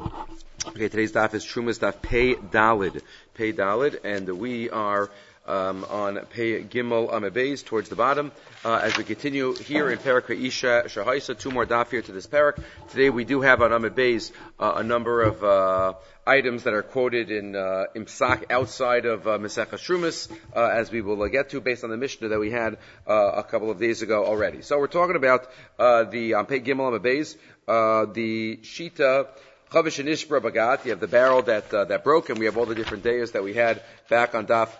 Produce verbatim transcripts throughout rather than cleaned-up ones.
Okay, today's daf is Trumas daf Pei Dalid. Pei Dalid, and we are um, on Pei Gimel Amud Beis towards the bottom. Uh, as we continue here in Parak Isha Shahaisa, two more daf here to this parak. Today we do have on Amud Beis uh, a number of uh, items that are quoted in uh, Imsak outside of uh, Masechah Trumas, uh, as we will uh, get to based on the Mishnah that we had uh, a couple of days ago already. So we're talking about uh, the on Pei Gimel Amud Beis, uh, the Shita. Chavish and Ishbra Bagat, you have the barrel that uh, that broke, and we have all the different days that we had back on Daf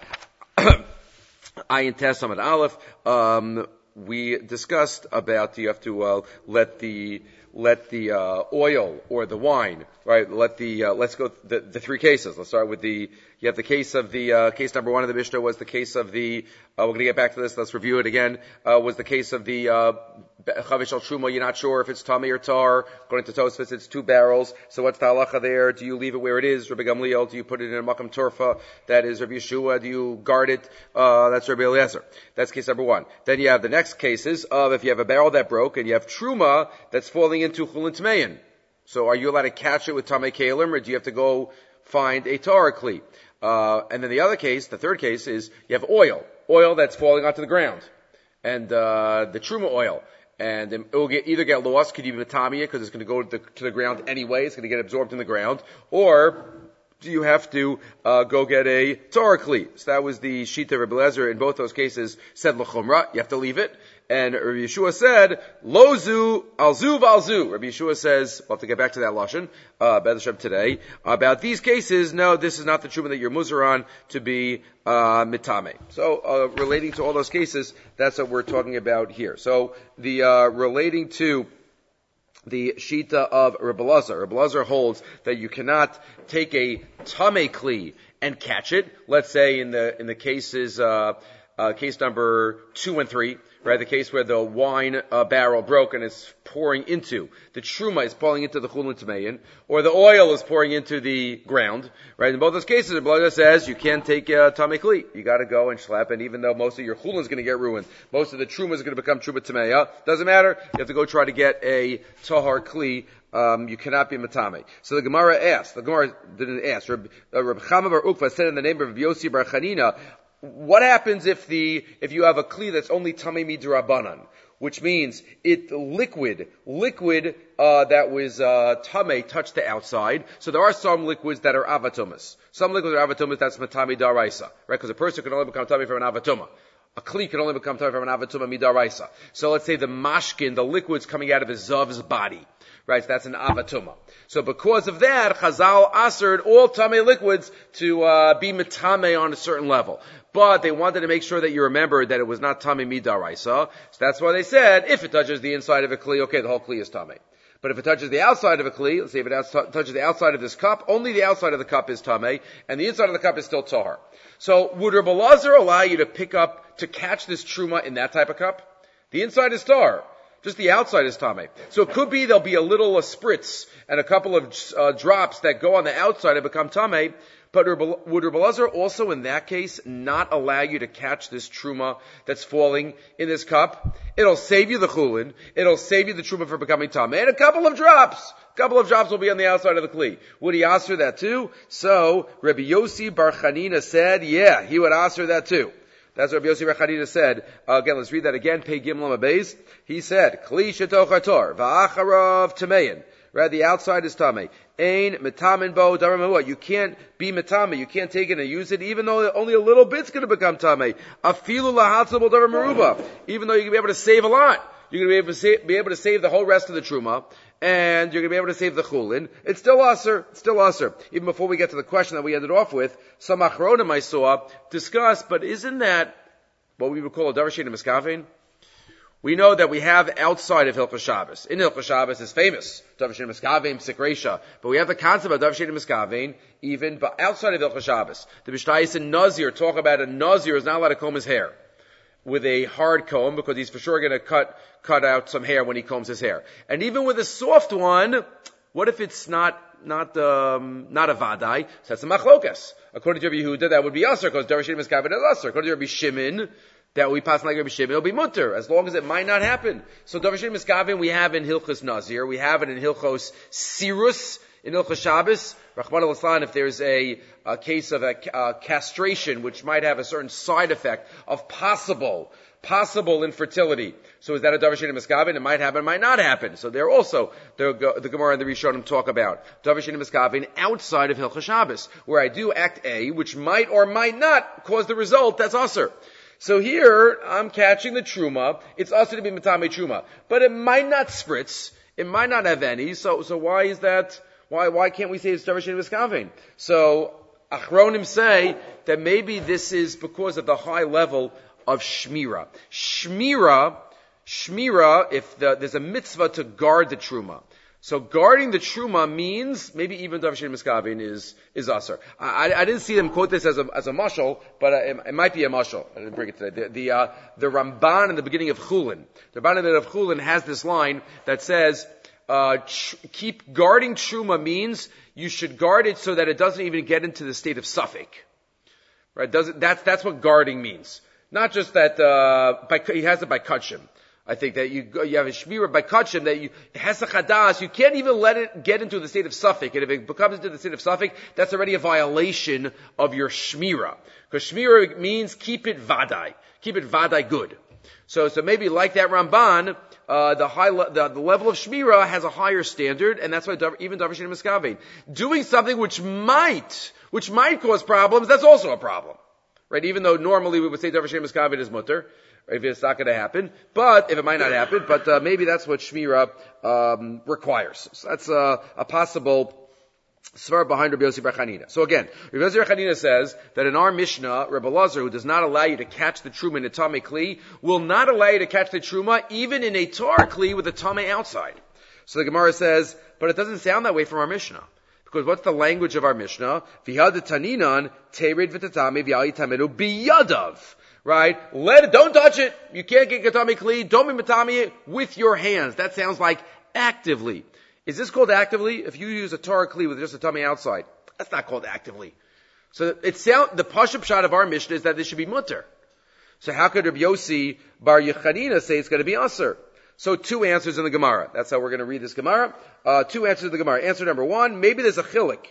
Ayin Tes Amud Aleph. Um, we discussed about you have to uh, let the let the uh, oil or the wine, right? Let the uh, let's go the, the three cases. Let's start with the you have the case of the uh, case number one of the Mishnah was the case of the uh, we're going to get back to this. Let's review it again. Uh, was the case of the uh, Chavish al Truma. You're not sure if it's Tami or Tar. According to Tosfos, it's two barrels. So what's the halacha there? Do you leave it where it is, Rabbi Gamliel? Do you put it in a makam turfa? That is Rabbi Yeshua. Do you guard it? Uh, that's Rabbi Eliezer. That's case number one. Then you have the next cases of if you have a barrel that broke and you have Truma that's falling into Chulin Tmein. So are you allowed to catch it with Tamei Kalim, or do you have to go find a Tar Kli? Uh, and then the other case, the third case, is you have oil. Oil that's falling onto the ground. And uh, the Truma oil. And it will get, either get lost, could you be Matamiya, because it's going to go to the, to the ground anyway, it's going to get absorbed in the ground, or do you have to uh, go get a Torah Kli? So that was the Shita Rebbe Lezer. In both those cases, said L'chumra, you have to leave it. And Rabbi Yeshua said, Lozu, Alzu, Valzu. Rabbi Yeshua says, we'll have to get back to that Lashon, uh, B'ez Hashem today. About these cases, no, this is not the Truma that you're Muzar on to be, uh, Mitame. So, uh, relating to all those cases, that's what we're talking about here. So, the, uh, relating to the Shita of Rebbe Lezer. Rebbe Lezer holds that you cannot take a Tamei Kli and catch it. Let's say in the, in the cases, uh, uh, case number two and three, right? The case where the wine uh, barrel broke and it's pouring into, the truma is pouring into the chulin tmeyin, or the oil is pouring into the ground, right? In both those cases, the Blaga says you can't take uh, tamei kli. You got to go and schlep, and even though most of your chulin is going to get ruined, most of the truma is going to become truma tmeya, doesn't matter. You have to go try to get a tahar kli. Um, you cannot be matame. So the Gemara asked. The Gemara didn't ask. Reb, uh, Reb Chama bar Ukva said in the name of Yossi bar Chanina, what happens if the, if you have a kli that's only tamei midrabanan? Which means it liquid, liquid, uh, that was, uh, tamei touched the outside. So there are some liquids that are avatomas. Some liquids are avatomas, that's matami daraisa, right? Because a person can only become tamei from an avatoma. A kli can only become tamei from an avatoma midaraisa. So let's say the mashkin, the liquids coming out of his zav's body. Right, so that's an avatuma. So because of that, Chazal asered all tamei liquids to uh, be metame on a certain level. But they wanted to make sure that you remember that it was not tamei midaraisa. So that's why they said, if it touches the inside of a kli, okay, the whole kli is tamei. But if it touches the outside of a kli, let's say if it outs- touches the outside of this cup, only the outside of the cup is tamei, and the inside of the cup is still tahar. So would Rebbe Lezer allow you to pick up, to catch this truma in that type of cup? The inside is tahar. Just the outside is tamei. So it could be there'll be a little a spritz and a couple of uh, drops that go on the outside and become tamei. But would Rebbe Lezer also in that case not allow you to catch this truma that's falling in this cup? It'll save you the chulin. It'll save you the truma for becoming tamei. And a couple of drops. A couple of drops will be on the outside of the kli. Would he answer that too? So Rabbi Yossi bar Chanina said, yeah, he would answer that too. That's what Rabbi Yossi bar Chanina said. Uh, again, let's read that again. Pei Gimel Amud Beis. He said, Kli shetoch hator, va'acharav tamein. Right, the outside is tamei. Ein metamin bo daramah. You can't be metame. You can't take it and use it, even though only a little bit's going to become tamei. Afilu lahatzal bo daramaruba. Even though you're going to be able to save a lot. You're going to be able to save, be able to save the whole rest of the truma, and you're going to be able to save the chulin. It's still aser. It's still aser. Even before we get to the question that we ended off with, some achronim I saw discuss, but isn't that what we would call a davar she'eino miskavein? We know that we have outside of Hilchos Shabbos. In Hilchos Shabbos is famous, davar she'eino miskavein, psik reisha. But we have the concept of davar she'eino miskavein, even but outside of Hilchos Shabbos. The Mishnayos in Nazir talk about a Nazir is not allowed to comb his hair with a hard comb because he's for sure going to cut cut out some hair when he combs his hair. And even with a soft one, what if it's not not um, not a vadai? So that's a machlokas. According to Rabbi Yehuda, that would be aser because davar she'eino miskavein is aser. According to Rabbi Shimon, that we pass like Rabbi Shimon, it'll be mutter, as long as it might not happen. So davar she'eino miskavein we have in Hilchos Nazir, we have it in Hilchos Sirus, In Hilchos Shabbos, Rachmana litzlan, if there's a, a case of a, a castration which might have a certain side effect of possible, possible infertility. So is that a davar she'eino miskaven? It might happen, it might not happen. So there also, the, the Gemara and the Rishonim talk about davar she'eino miskaven outside of Hilchos Shabbos, where I do act A, which might or might not cause the result that's usher. So here, I'm catching the truma. It's usher to be matame truma. But it might not spritz. It might not have any. So, so why is that? Why, why can't we say it's davar she'eino miskaven? So, Achronim say that maybe this is because of the high level of shmira. Shmira, shmira, if the, there's a mitzvah to guard the truma. So guarding the truma means maybe even davar she'eino miskaven is is aser. I, I didn't see them quote this as a as a mashal, but uh, it, it might be a mashal. I didn't bring it today. The the, uh, the Ramban in the beginning of Chulin, the Ramban in the beginning of Chulin has this line that says, uh, tr- "Keep guarding truma means you should guard it so that it doesn't even get into the state of suffix." Right? Doesn't that's that's what guarding means. Not just that, uh, by, he has it by kachim. I think that you you have a shmira by kachim that you, hesach hadas, you can't even let it get into the state of suffix. And if it becomes into the state of suffix, that's already a violation of your shmira. Because shmira means keep it vadai. Keep it vadai good. So, so maybe like that Ramban, uh, the high, le- the, the level of shmira has a higher standard, and that's why dav- even davar she'eino miskaven. Doing something which might, which might cause problems, that's also a problem. Right, even though normally we would say davar she'eino miskaven is mutter, if it's not going to happen, but if it might not happen, but uh, maybe that's what shmira um, requires. So that's uh, a possible svar behind Rabbi Yossi bar Chanina. So again, Rabbi Yossi bar Chanina says that in our Mishnah, Rabbi Elazar, who does not allow you to catch the truma in a tamei kli, will not allow you to catch the truma even in a tar kli with a tamei outside. So the Gemara says, but it doesn't sound that way from our Mishnah. Because what's the language of our Mishnah? V'yad taninan tered v'tatame v'yali tamenu biyadav. Right? Let it, don't touch it. You can't get katame kli. Don't be matami it with your hands. That sounds like actively. Is this called actively? If you use a Torah kli with just a tummy outside, that's not called actively. So it sound, the pashup shot of our Mishnah is that this should be mutter. So how could Rabbi Yossi bar Yechanina say it's going to be aser? So two answers in the Gemara. That's how we're going to read this Gemara. Uh, two answers in the Gemara. Answer number one, maybe there's a chilik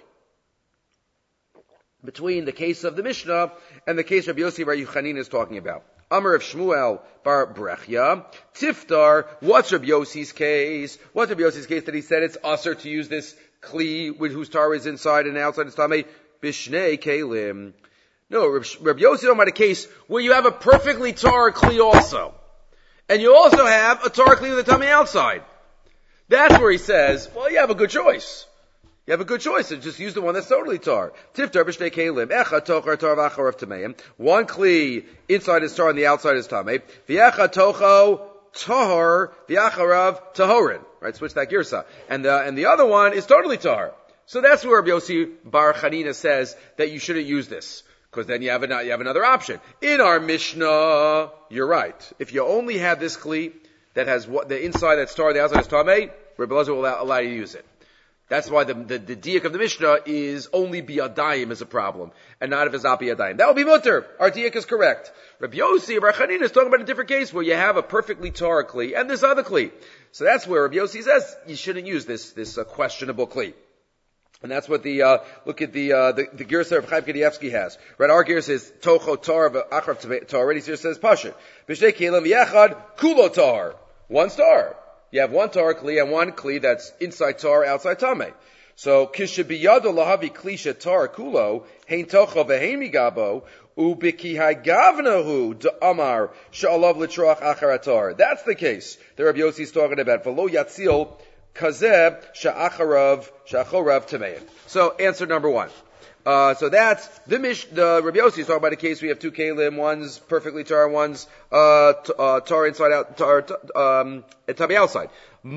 between the case of the Mishnah and the case Rabbi Yossi bar Yochanan is talking about. Amar of Shmuel bar Brechya, Tiftar, what's Rabbi Yossi's case? What's Rabbi Yossi's case that he said it's usher to use this kli with whose tar is inside and outside his tamei? Bishnei kelim. No, Rabbi Yossi talking about a case where you have a perfectly tar kli also. And you also have a tar kli with a tamei outside. That's where he says, well, you have a good choice. You have a good choice. Just use the one that's totally tar. Tiftar b'shnei kelim. Echa tochar tar v'acharav tameim. One kli inside is tar and the outside is tamei. V'echa tocho tahor v'acharav tahorin. Right? Switch that girsa. And the and the other one is totally tar. So that's where Rabbi Yossi bar Chanina says that you shouldn't use this. Because then you have, an, you have another option. In our Mishnah, you're right. If you only have this kli that has what, the inside that's tar, the outside is tamei, Rabbi Elazar will allow, allow you to use it. That's why the, the, the diak of the Mishnah is only biyadayim is a problem, and not if it's not biyadayim. That will be mutter. Our diak is correct. Rabbi Yossi, Bar Chanina is talking about a different case where you have a perfectly tar kli and this other kli. So that's where Rabbi Yossi says you shouldn't use this, this uh, questionable kli. And that's what the, uh, look at the, uh, the, the Girsa of Chaim Kanievsky has. Right, our Girsa is Tocho Tar, Achrav Tar, already here says Pashit. B'shnei kelim yechad, kulo tar. One star. You have one tar kli and one kli that's inside tar, outside tamei. So, kishabiyado lahavi klisha tar kulo, hein tocho vehein migabo, ubiki hagavnahu amar sha'alav litroach acharatar. That's the case that Rabbi Yossi is talking about. V'lo yatzil kazeh sha'acharav sha'achorav tamein. So, answer number one. Uh, so that's the Mish, the Rabbi Yossi is talking about a case we have two kelim, one's perfectly tar, one's, uh, t- uh, tar inside out, tar, t- um, and tabi outside.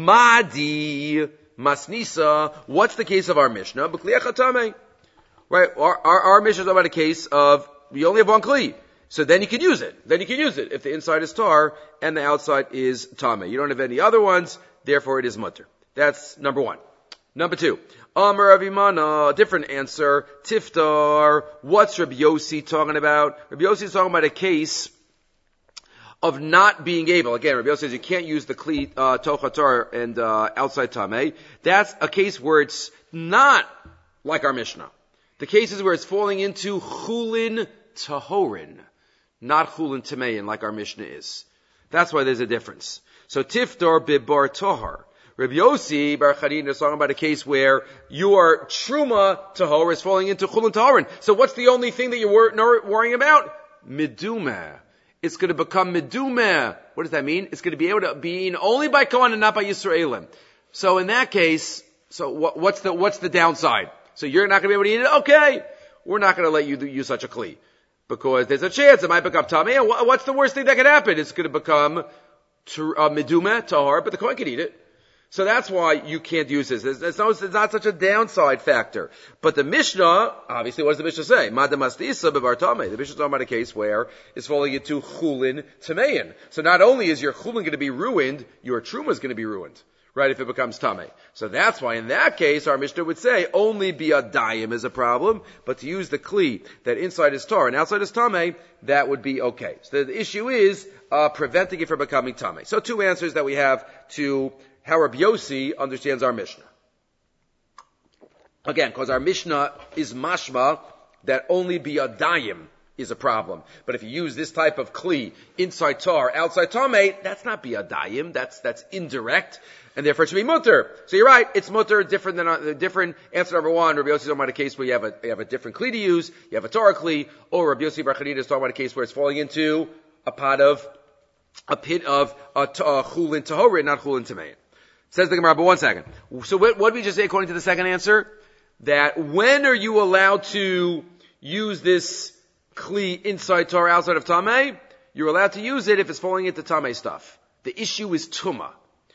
Madi, masnisa, what's the case of our Mishnah? B'kliach tamei. Right, our, our, our Mishnah is about a case of, you only have one kli. So then you can use it. Then you can use it if the inside is tar and the outside is tamei. You don't have any other ones, therefore it is mutter. That's number one. Number two. Amar Rav Imana, different answer. Tiftar, what's Rabbi Yossi talking about? Rabbi Yossi is talking about a case of not being able. Again, Rabbi Yossi says you can't use the kli uh, tochatar and uh, outside tameh. That's a case where it's not like our Mishnah. The cases where it's falling into chulin tahorin, not chulin tamein like our Mishnah is. That's why there's a difference. So tiftar bibar tohar. Rabbi Yossi Bar Chanina is talking about a case where your truma tahor is falling into chulin tahorin. So what's the only thing that you're wor- worrying about? Midumah. It's going to become medumah. What does that mean? It's going to be able to be eaten only by Kohen and not by Yisraelim. So in that case, so what, what's the what's the downside? So you're not going to be able to eat it? Okay, we're not going to let you use such a kli. Because there's a chance it might become tamei. And what's the worst thing that could happen? It's going to become uh, medumah, tahar, but the Kohen can eat it. So that's why you can't use this. It's, it's, not, it's not such a downside factor. But the Mishnah, obviously, what does the Mishnah say? Madamastisa bevar tamei. The Mishnah is talking about a case where it's falling into chulin tamein. So not only is your chulin going to be ruined, your truma is going to be ruined. Right, if it becomes tamei. So that's why in that case our Mishnah would say only biyadayim is a problem, but to use the kli that inside is tar and outside is tamei, that would be okay. So the issue is uh, preventing it from becoming tamei. So two answers that we have to how Rabbi Yossi understands our Mishnah. Again, because our Mishnah is mashma that only biyadayim is a problem. But if you use this type of kli, inside tar, outside tamei, that's not biyadayim, that's, that's indirect, and therefore it should be mutter. So you're right, it's mutter, different than, uh, different. Answer number one, Rabbi Yossi is talking about a case where you have a, you have a different kli to use, you have a Torah kli, or Rabbi Yossi Bar Chanina is talking about a case where it's falling into a pot of, a pit of, uh, chulin tahorin, not chulin tamein. Says the Gemara, but one second. So what, what did we just say according to the second answer? That when are you allowed to use this kli inside tar, outside of tamei? You're allowed to use it if it's falling into tamei stuff. The issue is tumah.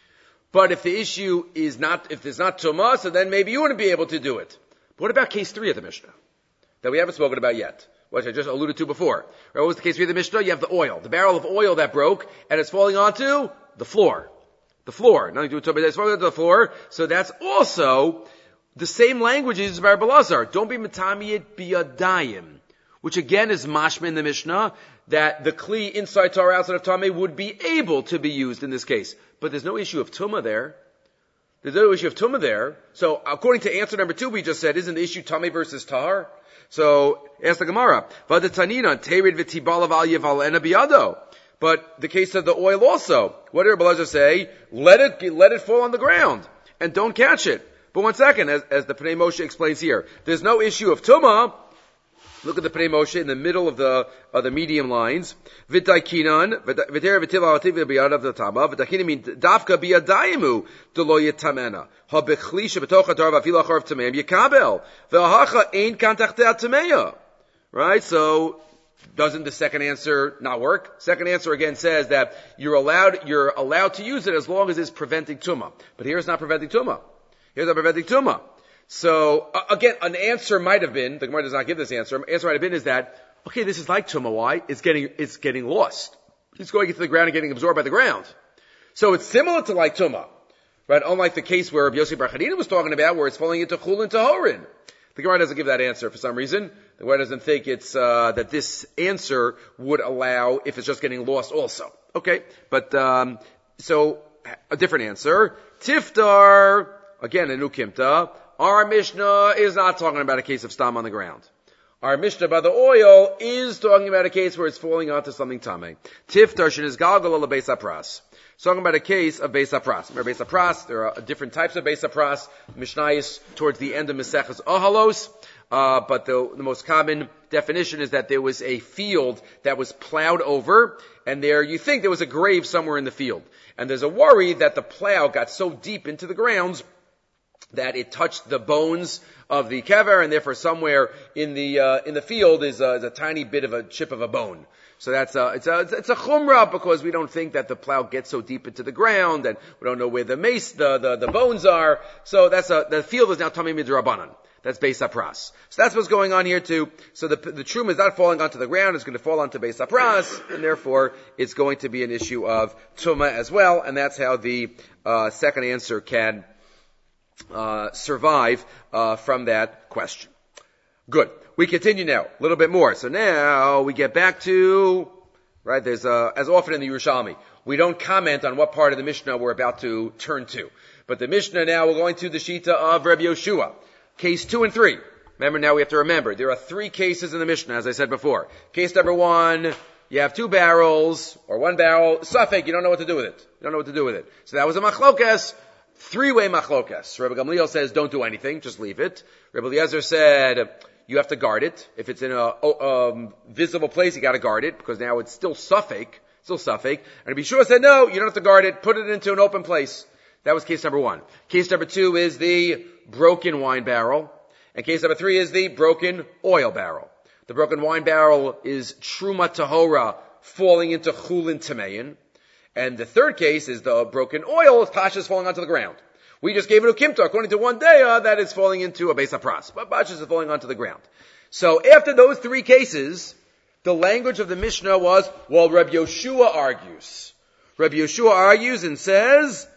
But if the issue is not, if there's not tumah, so then maybe you wouldn't be able to do it. But what about case three of the Mishnah? That we haven't spoken about yet. Which I just alluded to before. Right, what was the case three of the Mishnah? You have the oil. The barrel of oil that broke, and it's falling onto the floor. The floor. Nothing to do with tumah, it's falling onto the floor. So that's also the same language as Bar Balazar. Don't be metamiyit biyadayim. Which again is mashma in the Mishnah, that the kli inside tar, outside of tamei would be able to be used in this case. But there's no issue of tumah there. There's no issue of tumah there. So according to answer number two we just said, isn't the issue tamei versus tar? So ask the Gemara, V'adetanina terid v'tibalav al yeval ena biyado. But the case of the oil also, what did Rabbi Elazar say? Let it let it fall on the ground and don't catch it. But one second, as, as the Pnei Moshe explains here, there's no issue of tumah. Look at the Pnei Moshe in the middle of the of the medium lines. V'taikinan v'ter v'til alativ b'yad of the tama v'taikinan mean dafka b'yadayimu d'lo yitamena ha'bechli shebetoch hadar v'afil achar v'tameim yikabel v'ahacha ein kan tachtei tameya. Right? So doesn't the second answer not work? Second answer again says that you're allowed you're allowed to use it as long as it's preventing tumah. But here it's not preventing tumah. Here's not preventing tumah. So, uh, again, an answer might have been, the Gemara does not give this answer, answer might have been is that, okay, this is like tumah. Why? It's getting, it's getting lost. It's going into the ground and getting absorbed by the ground. So it's similar to like tumah, right? Unlike the case where Rabbi Yossi Bar Chanina was talking about, where it's falling into chulin tahorin. The Gemara doesn't give that answer for some reason. The Gemara doesn't think it's, uh, that this answer would allow if it's just getting lost also. Okay. But, um, so, a different answer. Tiftar, again, a new kimta. Our Mishnah is not talking about a case of stam on the ground. Our Mishnah about the oil is talking about a case where it's falling onto something tamei. Tiftar shen is galgal ala beis hapras. It's talking about a case of beis hapras. Remember beis hapras, there are different types of beis hapras. Mishnah is towards the end of Maseches Ohalos. Uh, but the, the most common definition is that there was a field that was plowed over, and there you think there was a grave somewhere in the field. And there's a worry that the plow got so deep into the grounds that it touched the bones of the kever, and therefore somewhere in the uh, in the field is, uh, is a tiny bit of a chip of a bone. So that's a, it's a it's a chumrah because we don't think that the plow gets so deep into the ground, and we don't know where the mace the the, the bones are. So that's a the field is now tamei midrabanan. That's beis hapras. So that's what's going on here too. So the the truma is not falling onto the ground; it's going to fall onto beis hapras, and therefore it's going to be an issue of tumah as well. And that's how the uh, second answer can Uh, survive uh, from that question. Good. We continue now a little bit more. So now we get back to Right? There's, uh, as often in the Yerushalmi, we don't comment on what part of the Mishnah we're about to turn to. But the Mishnah now, we're going to the Shita of Rabbi Yoshua. Case two and three. Remember, now we have to remember, there are three cases in the Mishnah, as I said before. Case number one, you have two barrels, or one barrel, suffix, you don't know what to do with it. You don't know what to do with it. So that was a machlokas, three-way machlokas. Rabbi Gamliel says, don't do anything, just leave it. Rabbi Eliezer said, you have to guard it. If it's in a um, visible place, you gotta guard it, because now it's still suffix, still suffix. And Rabbi Yeshua said, no, you don't have to guard it, put it into an open place. That was case number one. Case number two is the broken wine barrel. And case number three is the broken oil barrel. The broken wine barrel is Truma Tahora falling into Chulin Tamein. And the third case is the broken oil, Pashas falling onto the ground. We just gave it a Kimta, according to one day, uh, that is falling into a Beis HaPras. But Pashas is falling onto the ground. So after those three cases, the language of the Mishnah was, well, Rabbi Yoshua argues. Rabbi Yoshua argues and says,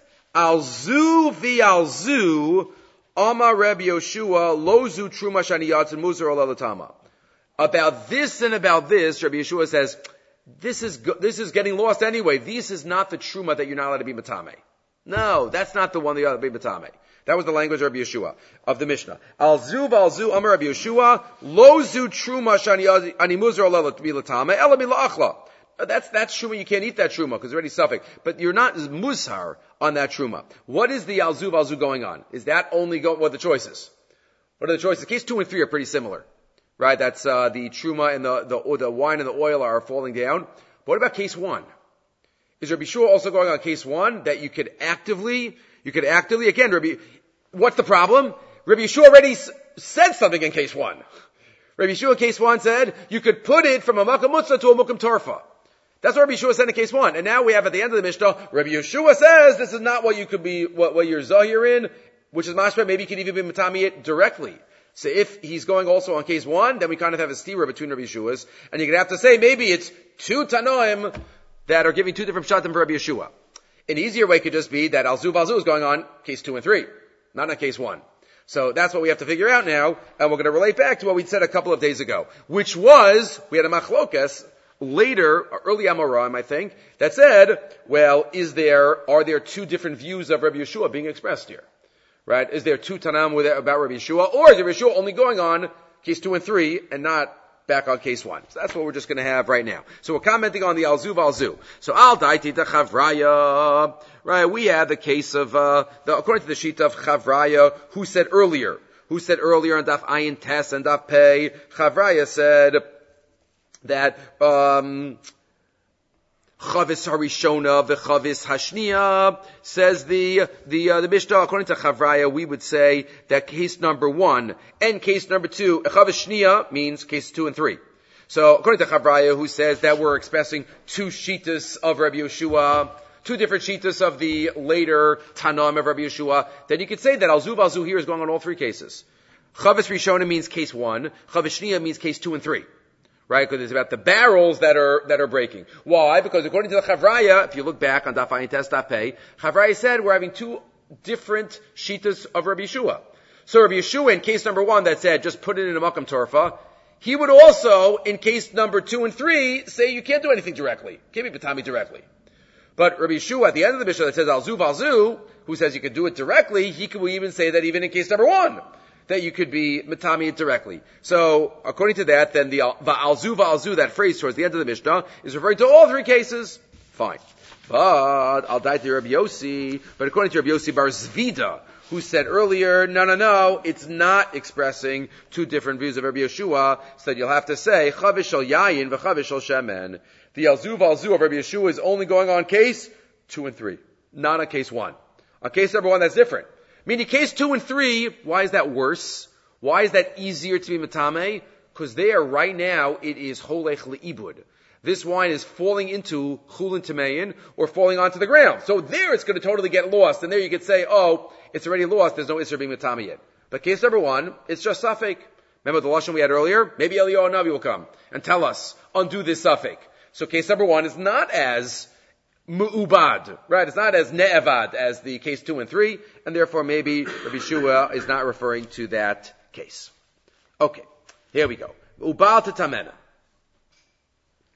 Alzu v'alzu, Ama Rabbi Yoshua, lozu truma shaniyat and muzar olalatama. About this and about this, Rabbi Yeshua says, this is, this is getting lost anyway. This is not the truma that you're not allowed to be matame. No, that's not the one that you're allowed to be matame. That was the language of Rabbi Yeshua, of the Mishnah. Alzu v'alzu, Ama Rabbi Yeshua, lozu truma shaniyat and muzar olalatama, ela mila'achla. That's, that's truma. You can't eat that truma because it's already suffix. But you're not musar on that truma. What is the alzu alzu going on? Is that only going, what are the choices? What are the choices? Case two and three are pretty similar. Right? That's, uh, the truma and the, the, the wine and the oil are falling down. But what about case one? Is Rabbi Shua also going on case one that you could actively, you could actively, again, Rabbi, what's the problem? Rabbi Shua already s- said something in case one. Rabbi Shua case one said, you could put it from a makam mutzah to a mukam torfa. That's what Rabbi Yeshua said in case one. And now we have at the end of the Mishnah, Rabbi Yeshua says this is not what you could be, what, what you're zahir in, which is mashma, maybe you could even be matami it directly. So if he's going also on case one, then we kind of have a stira between Rabbi Yeshua's, and you're gonna have to say maybe it's two Tanoim that are giving two different pshatim for Rabbi Yeshua. An easier way could just be that Alzu Valzu is going on case two and three, not on case one. So that's what we have to figure out now, and we're gonna relate back to what we said a couple of days ago, which was, we had a machlokas, later, early Amoraim, I think, that said, well, is there, are there two different views of Rabbi Yeshua being expressed here? Right? Is there two Tanam with, about Rabbi Yeshua? Or is Rabbi Yeshua only going on case two and three and not back on case one? So that's what we're just going to have right now. So we're commenting on the Alzu Valzu. So Al Daiti ta Chavraya. Right? We have the case of, uh, the, according to the sheet of Chavraya, who said earlier, who said earlier on Daf Ayin Tes and Daf Pei, Chavraya said, that um Chavis Harishona v'Chavis Hashnia, says the the uh, the Mishnah. According to Chavraya, we would say that case number one and case number two, Chavis Shnia means case two and three. So according to Chavraya, who says that we're expressing two shitas of Rabbi Yeshua, two different shitas of the later Tanam of Rabbi Yeshua, then you could say that Alzu Valzu here is going on all three cases. Chavis Rishona means case one, Chavis Shnia means case two and three. Right? Because it's about the barrels that are, that are breaking. Why? Because according to the Chavraya, if you look back on Daf Ayin Tes Daf Pei, Chavraya said we're having two different shitas of Rabbi Yeshua. So Rabbi Yeshua in case number one that said just put it in a makam torfa, he would also, in case number two and three, say you can't do anything directly. Can't be batami directly. But Rabbi Yeshua at the end of the Mishnah that says alzu valzu, who says you could do it directly, he could even say that even in case number one, that you could be matami it directly. So, according to that, then the va'alzu va'alzu, that phrase towards the end of the Mishnah, is referring to all three cases. Fine. But, I'll die to Rabbi Yossi, but according to Rabbi Yossi Bar Zvida, who said earlier, no, no, no, it's not expressing two different views of Rabbi Yeshua, said you'll have to say, chavish shel yayin v'chavish shel shemen. The alzu va'alzu of Rabbi Yeshua is only going on case two and three, not on case one. On case number one, that's different. Meaning case two and three, why is that worse? Why is that easier to be matame? Because there, right now, it is holech le'ibud. This wine is falling into chulin tamein, or falling onto the ground. So there it's going to totally get lost. And there you could say, oh, it's already lost, there's no isser being matame yet. But case number one, it's just suffix. Remember the lashon we had earlier? Maybe Eliyahu Navi will come and tell us, undo this suffix. So case number one is not as mu'ubad, right? It's not as ne'evad as the case two and three, and therefore maybe Rabbi Shua is not referring to that case. Okay, here we go. Ubal to tamena.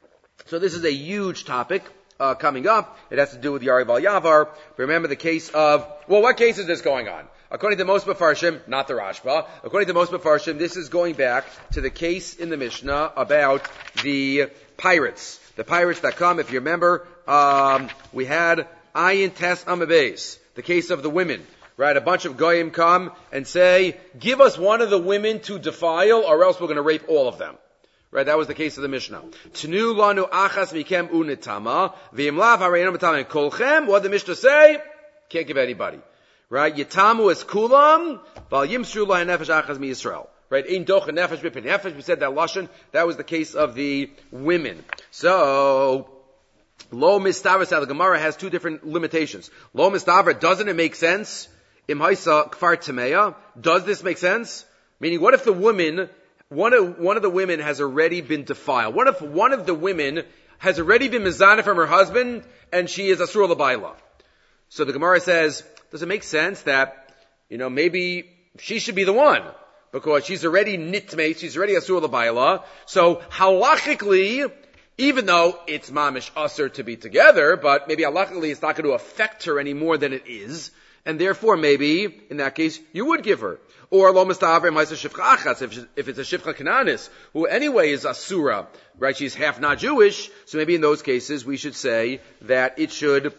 So this is a huge topic uh, coming up. It has to do with Yari Val Yavar. Remember the case of, well, what case is this going on? According to most Mefarshim, not the Rashba, according to most Mefarshim, this is going back to the case in the Mishnah about the pirates. The pirates that come, if you remember, um, we had Ayin Tes Amabes, the case of the women. Right, a bunch of goyim come and say, give us one of the women to defile, or else we're going to rape all of them. Right, that was the case of the Mishnah. Tnu lanu achas mikem unitama, v'imlav hareinu matama kolchem. What did the Mishnah say? Can't give anybody. Right, yitamu es kulam, val yimsru lahen nefesh achas mi Yisrael. Right, ein doch nefesh b'pin nefesh. We said that lashon. That was the case of the women. So, lo mistavra, the Gemara has two different limitations. Lo mistavra, doesn't it make sense? Im haisa kfar tameya. Does this make sense? Meaning, what if the woman, one of, one of the women has already been defiled? What if one of the women has already been mizana from her husband and she is asur l'bayla? So the Gemara says, does it make sense that, you know, maybe she should be the one? Because she's already nitmate, she's already asur l'bayla. So halachically, even though it's mamish asur to be together, but maybe halachically it's not going to affect her any more than it is. And therefore, maybe, in that case, you would give her. Or, lo mistaver ma'isa shifcha achas, if it's a shifcha kananis, who anyway is asura, right, she's half not Jewish, so maybe in those cases we should say that it should,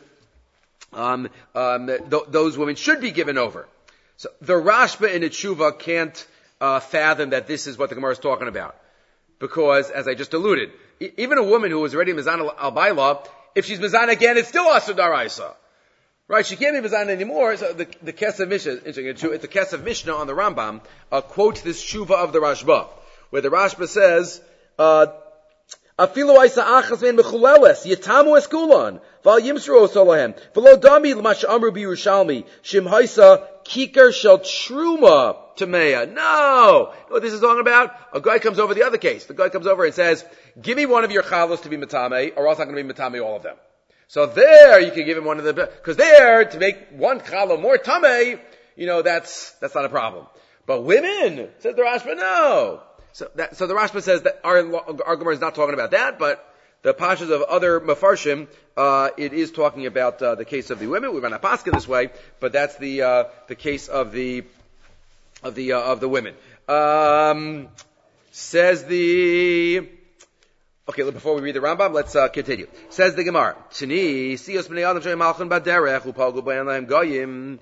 um, um, th- those women should be given over. So, the Rashba in Tshuva can't, uh, fathom that this is what the Gemara is talking about. Because, as I just alluded, e- even a woman who was already mizana al-bayla, if she's mizana again, it's still asur daraisa. Right, she can't be Mizana anymore, so the, the Kesef Mishnah, it's the Kesef Mishnah on the Rambam, uh, quotes this Tshuva of the Rashba, where the Rashba says, uh, Afilu Aisa Achas Men Mechuleles, Yitamu Eskulon, Val Yimsru Osolahem, Velo Dami L'Mash Amru B'Yerushalmi, Shim Haisa Kikar Shel Truma Tameya. No! You know what this is talking about? A guy comes over the other case. The guy comes over and says, give me one of your chalos to be Matame, or else I'm going to be Matame all of them. So there, you can give him one of the, because there, to make one challah more tameh, you know, that's, that's not a problem. But women, says the Rashba, no. So that, so the Rashba says that our, our Gemara is not talking about that, but the pashas of other mafarshim, uh, it is talking about, uh, the case of the women. We're going to paskin this way, but that's the, uh, the case of the, of the, uh, of the women. Um, says the, Okay, before we read the Rambam, let's uh, continue. Says the Gemara, Tini, Siyos b'nei Adam shem malchun baderech, upagu b'yan lahem goyim,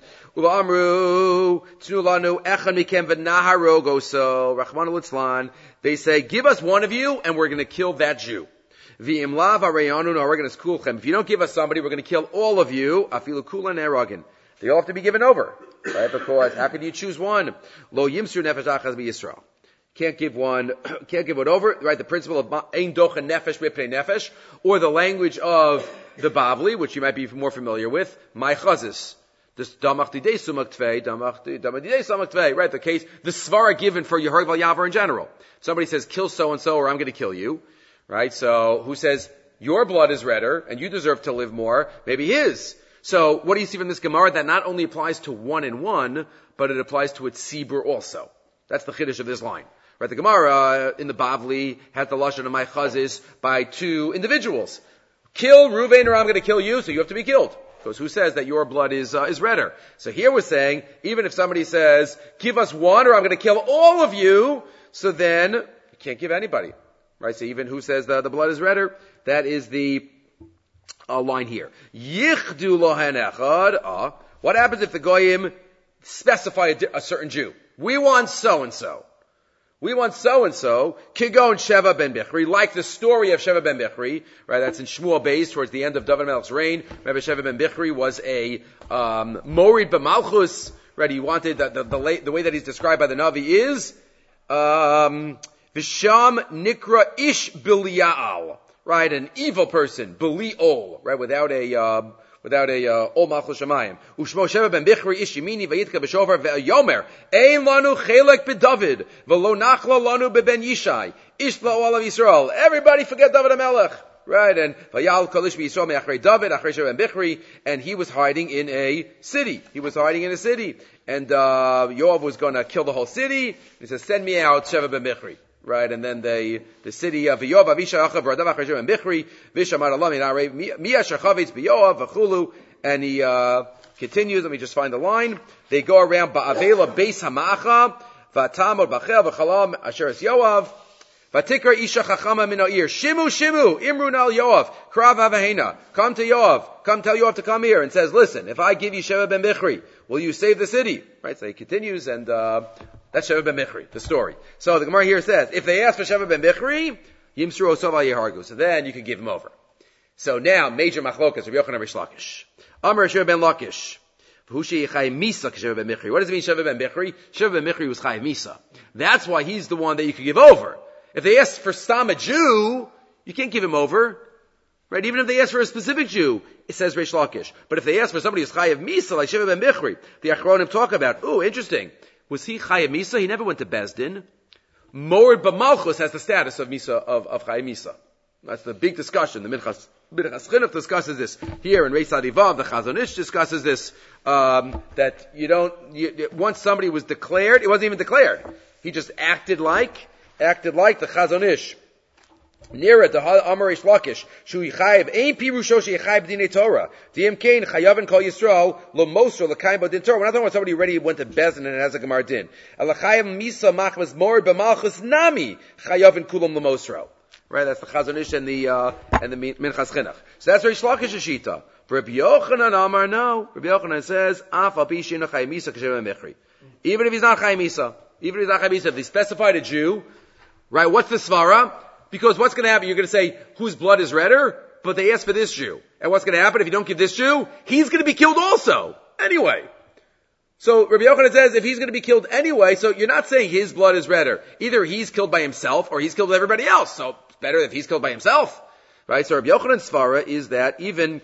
u'amru, tnu lanu echan mikem v'naharo goso, Rachmanu litzlan. They say, give us one of you, and we're going to kill that Jew. V'im lav areyanu, no, we're going to skulchem. If you don't give us somebody, we're going to kill all of you. Afilu kulan erogin. They all have to be given over, right? Because how can you choose one? Lo yimsur nefesh achaz b'Yisrael. Can't give one, can't give one over, right? The principle of ein docha nefesh b'pnei nefesh, or the language of the Bavli, which you might be more familiar with, my chazis. This damach didei sumak tvei, damach didei sumak tvei, right? The case, the svara given for Yehorav al Yavar in general. Somebody says, kill so and so, or I'm going to kill you, right? So, who says, your blood is redder, and you deserve to live more? Maybe his. So, what do you see from this Gemara? That not only applies to one and one, but it applies to its Sibur also. That's the chiddush of this line. Right, the Gemara in the Bavli had the lashon of my chazis by two individuals. Kill Reuven, or I'm going to kill you, so you have to be killed. Because who says that your blood is uh, is redder? So here we're saying, even if somebody says, give us one, or I'm going to kill all of you, so then you can't give anybody. Right? So even who says the, the blood is redder, that is the uh, line here. Yichdu lohen echad. Uh, what happens if the goyim specify a, a certain Jew? We want so and so. We want so-and-so, Kigon Sheva ben Bichri, like the story of Sheva ben Bichri, right, that's in Shmuel Beis, towards the end of David Melech's reign. Remember, Sheva ben Bichri was a, um, Morid b'Malchus, right, he wanted, the, the, the, the way that he's described by the Navi is, um, Visham Nikra Ish Bilial, right, an evil person, Biliol, right, without a, um, without a uh, ol malchus shamayim. Ushmo Sheva ben Bichri ish yimini vayitka b'shofar ve'yomer ein lanu chelek b'David v'lo nachla lanu b'ben Yishai ish la'ol of Yisrael. Everybody forget David HaMelech, right? And vayal kolish b'Yisrael me'achrei David achrei Sheva ben Bichri, and he was hiding in a city. He was hiding in a city, and uh, Yoav was going to kill the whole city. He says, "Send me out, Sheva ben Bichri." right? And then the the city of Yoav, Avisha Achav, Radav Achashim, and Bichri, Vishamar Allah, Minare, Mia Shachavitz, Yoav, Vachulu, and he uh, continues. Let me just find the line. They go around Ba'avela Beis Hamacha, Vatamod Bachel, Vachalam, Asheres Yoav, Vatikra Isha Chachama Min Ha'ir, Shimu Shimu, Imrun al Yoav, Krav Avahena, come to Yoav, come tell Yoav to come here, and says, listen, if I give you Sheva ben Bichri, will you save the city? Right, so he continues, and uh, that's Sheva ben Bichri, the story. So the Gemara here says, if they ask for Sheva ben Bichri, Yimsru Osov al Yehargu, so then you can give him over. So now, major machlokas, Rabbi Yochanan Rish Lakish. Amar Sheva ben Lakish. What does it mean, Sheva ben Bichri? Sheva ben Bichri was Chayiv Misa. That's why he's the one that you could give over. If they ask for Stam a Jew, you can't give him over. Right? Even if they ask for a specific Jew, it says Rish Lakish. But if they ask for somebody who's Chayiv Misa, like Sheva ben Bichri, the Achronim talk about, ooh, interesting. Was he Chayiv Misa? He never went to Bezdin. Moed B'Malchus has the status of Misa, of, of Chayiv Misa. That's the big discussion. The Minchas Minchas Chinuch discusses this here in Reis Adivav. The Chazon Ish discusses this, um, that you don't, you, once somebody was declared, it wasn't even declared. He just acted like, acted like the Chazon Ish. Near it, the Amar Rish Lakish, Shu Yichayev, Ein Pirusho She Yichayev Dinei Torah. Diem Kain, Chayav Kol Yisrael, Lo Mosro, L'Kayim Bo Din Torah. We're not talking about somebody already went to Bezdin and has a Gemar Din. L'Chayev Misa Machmas Mor B'Malchus Nami, Chayav Kulam Lo Mosro. Right, that's the Chazon Ish and the, uh, and the Minchas Chinuch. So that's Rish Lakish Shita. For Rabbi Yochanan Amar, no. Rabbi Yochanan says, Af Al Pi She'eino Chayiv Misa K'Sheva ben Bichri. Even if he's not Chayiv Misa, even if he's not Chayiv Misa, if they specified a Jew, right, what's the Svara? Because what's going to happen? You're going to say, whose blood is redder? But they asked for this Jew. And what's going to happen if you don't give this Jew? He's going to be killed also. Anyway. So Rabbi Yochanan says, if he's going to be killed anyway, so you're not saying his blood is redder. Either he's killed by himself or he's killed with everybody else. So it's better if he's killed by himself. Right? So Rabbi Yochanan's svara is that even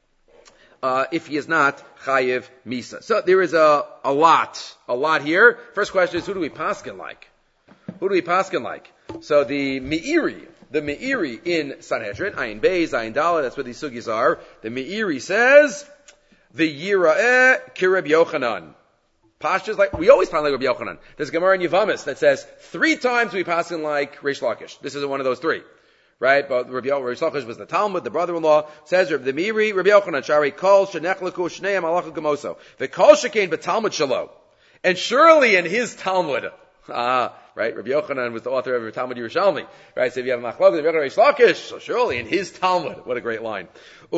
uh, if he is not chayiv misa. So there is a, a lot, a lot here. First question is, who do we paskin like? Who do we paskin like? So the Meiri, the Meiri in Sanhedrin, Ayin Beis, Ayin Dalet, that's what these sugis are. The Meiri says, the Yira'eh ki Rabbi Yochanan. Pashas like, we always find like Rabbi Yochanan. There's a Gemara in Yavamis that says, three times we pass in like Rish Lakish. This isn't one of those three. Right? But Rabbi Lakish was the Talmud, the brother-in-law, says, the Meiri, Rabbi Yochanan, Shari Kol, Shenechlaku, Shneim, Alacha Gamoso. The Kol Shekain, but Talmud Shalo. And surely in his Talmud, ah, right? Rabbi Yochanan was the author of Talmud Yerushalmi. Right? So if you have Machlok, Rabbi Yochanan Rish Lakish, so surely in his Talmud. What a great line.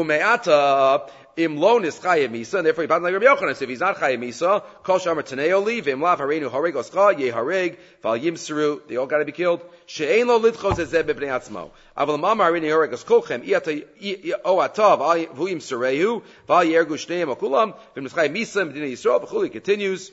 Umeata, Im lo nis chayev misa, and therefore he passes like Rabbi Yochanan. So if he's not chayev misa, kol shamar taneo li, v'im lav harenu hareg oscha, ye hareg, val yimsru, they all gotta be killed. She'ein lo lidchos ezeh b'bnei atzmo. Aval mama harenu hareg oskolchem, i o atav, v'hu yimsurehu, val yergu shneim okulam, v'im nis chayev misa, b'dinei Yisrael, v'chuli continues.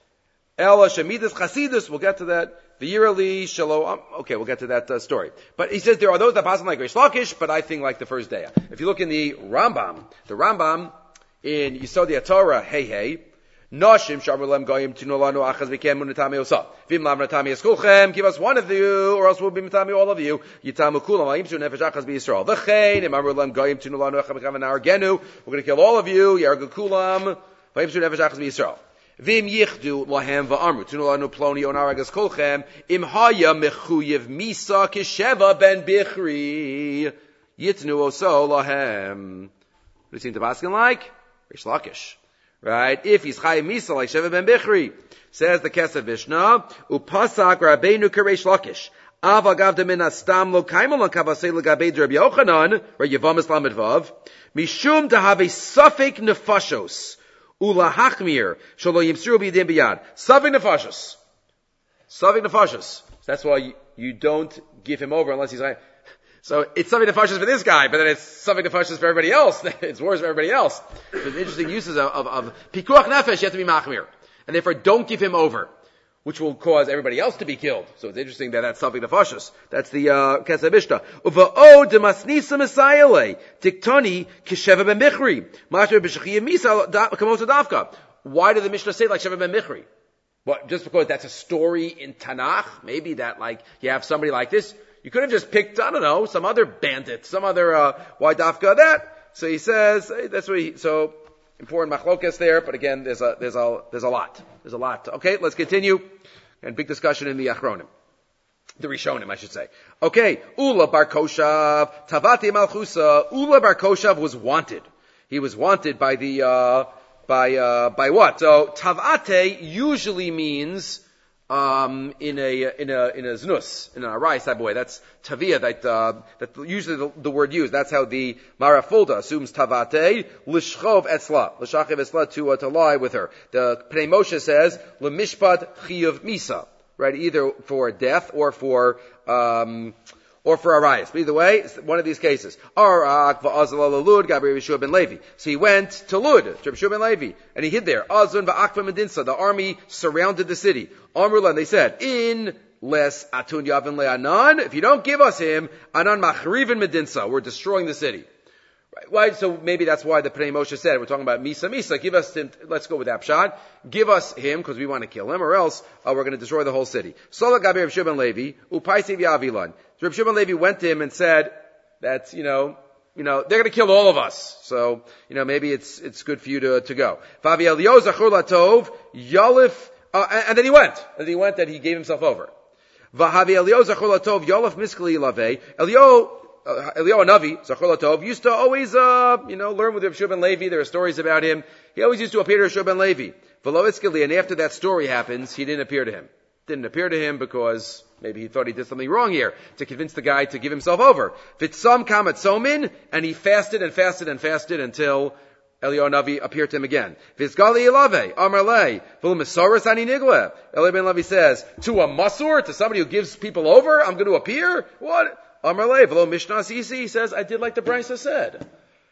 Ela shemidas chasidus, we'll get to that. V'yirali shalom. Okay, we'll get to that uh, story. But he says there are those that pass like Rish Lakish, but I think like the first day. If you look in the Rambam, the Rambam in Yisodei Torah, hey hey, Noshim shamrulem goyim tinolanu achaz v'kem unatami osa. V'im lav natami eskulchem, give us one of you, or else we'll be matami all of you. Yitamu kulam ayimsu nefesh achaz b'Yisrael. V'chein im amrulem goyim tinolanu achaz v'kem anargenu. We're going to kill all of you. Yargu kulam v'ayimsu nefesh achaz b'Yisrael. Vim yichdu lahem va'amru tunulanu ploni onaragas kolchem im haya mechuyev misa kisheva ben bichri yitnu oso lahem. What do you seem to Baskin like? Rish Lakish. Right? If he's chayiv misa like Sheva ben Bichri, says the Kesef Mishnah, upasak rabbeinu keresh Lakish. Avagav de min astam lo kaimon kavasei legabei Rabbi Yochanan, where Yevamis lamed vav, mishum to have a suffik nefashos. Ula hachmir shalo yimsuru b'yadin b'yad. Savik nefashos. Savik nefashos. That's why you, you don't give him over unless he's like. So it's savik nefashos for this guy, but then it's savik nefashos for everybody else. It's worse for everybody else. There's interesting uses of, of, of pikuach nefesh. You have to be machmir, and therefore don't give him over, which will cause everybody else to be killed. So it's interesting that that's savik nefashos. That's the Kesef Mishnah. Uva'o demasnisa mesayele tiktoni kisheva ben bichri mashar b'shechiyim misa kamosa davka. Why did the Mishnah say like Sheva ben Bichri? What, just because that's a story in Tanakh? Maybe that like you have somebody like this. You could have just picked, I don't know, some other bandit, some other uh, why dafka that. So he says hey, that's what he. So important machlokas there, but again, there's a there's a there's a lot, there's a lot. Okay, let's continue. And big discussion in the Achronim. The Rishonim, I should say. Okay, Ula bar Koshav, Tavate Malchusa. Ula bar Koshav was wanted. He was wanted by the, uh, by, uh, by what? So, Tavate usually means, um, in a, in a, in a znus, in a arais type of way. That's Tavia, that, uh, that usually the, the word used. That's how the Marafulda assumes Tavate, Lishchov Etzla, Lishachev Etzla, to, uh, to lie with her. The Pnei Moshe says, Lemishpat Chiyuv Misa. Right, either for death or for, um, or for arayas. But either way, it's one of these cases. Arak va'azal Lud, Gabriel Yeshua ben Levi. So he went to Lud, to Yeshua ben Levi, and he hid there. Azun va'akva medinsa. The army surrounded the city. Amrullah, and they said, in les atun yavin le'anan, if you don't give us him, anan machrivin medinsa, we're destroying the city. Right. Why? So maybe that's why the Pnei Moshe said, we're talking about Misa, Misa, give us him, let's go with Apshad, give us him, because we want to kill him, or else, uh, we're going to destroy the whole city. Sola Gabi Reb Shimon Levi, Upaisev Yavilan. So Reb Shimon Levi went to him and said, that's, you know, you know, they're going to kill all of us. So, you know, maybe it's, it's good for you to, to go. Favi Elio Zachur Latov, Yalif, uh, and, and then he went. And then he went, that he gave himself over. Vahavi Elio Zachur Latov, Yalif Miskali Lave, Elio, Uh, Eliyahu Navi, Zachor Latov, used to always, uh, you know, learn with Reb Shua ben Levi. There are stories about him. He always used to appear to Reb Shua ben Levi. V'lo, and after that story happens, he didn't appear to him. Didn't appear to him because maybe he thought he did something wrong here to convince the guy to give himself over. V'tzam kamat somin, and he fasted and fasted and fasted until Eliyahu Navi appeared to him again. V'zgali ilave, amar lei, v'l'mesoras ani nigle. Eliyahu ben Levi says, to a masur, to somebody who gives people over, I'm going to appear? What? Amar lei, v'lo mishnah sisi, he says, I did like the Brisa said.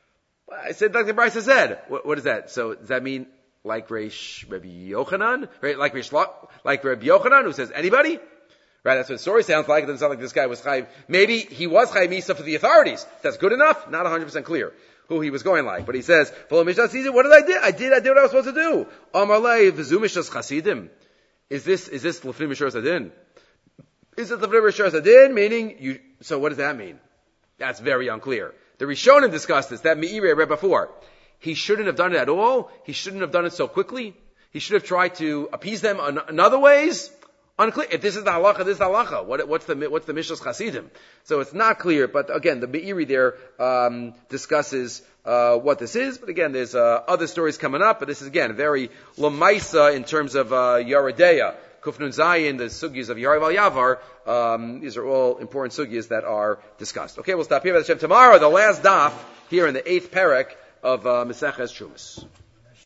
I said like the Brisa said. What, what is that? So does that mean like Reish Rabbi Yochanan? Right? Like Reish, like Rabbi Yochanan who says anybody? Right? That's what the story sounds like. It doesn't sound like this guy was Chayiv. Maybe he was Chayiv Misa for the authorities. That's good enough. Not one hundred percent clear who he was going like. But he says, v'lo mishnah sisi, what did I do? I did, I did what I was supposed to do. Amar lei, v'zu mishnas chasidim. Is this, is this l'fnim mishras adin? Is it the V'nei Rishon Zadin? Meaning, you, so what does that mean? That's very unclear. The Rishonim discussed this, that Meiri I read before. He shouldn't have done it at all. He shouldn't have done it so quickly. He should have tried to appease them in, in other ways. Unclear. If this is the halacha, this is the halacha. What, what's the, what's the Mishnas Chasidim? So it's not clear, but again, the Meiri there, um, discusses, uh, what this is. But again, there's, uh, other stories coming up, but this is again, very Lamaisa in terms of, uh, Yeredeya. Kufnun Zayin, the sugyas of Yariv al Yavar, um, these are all important sugyas that are discussed. Okay, we'll stop here. Tomorrow, the last daf here in the eighth parak of uh, Maseches Shumas.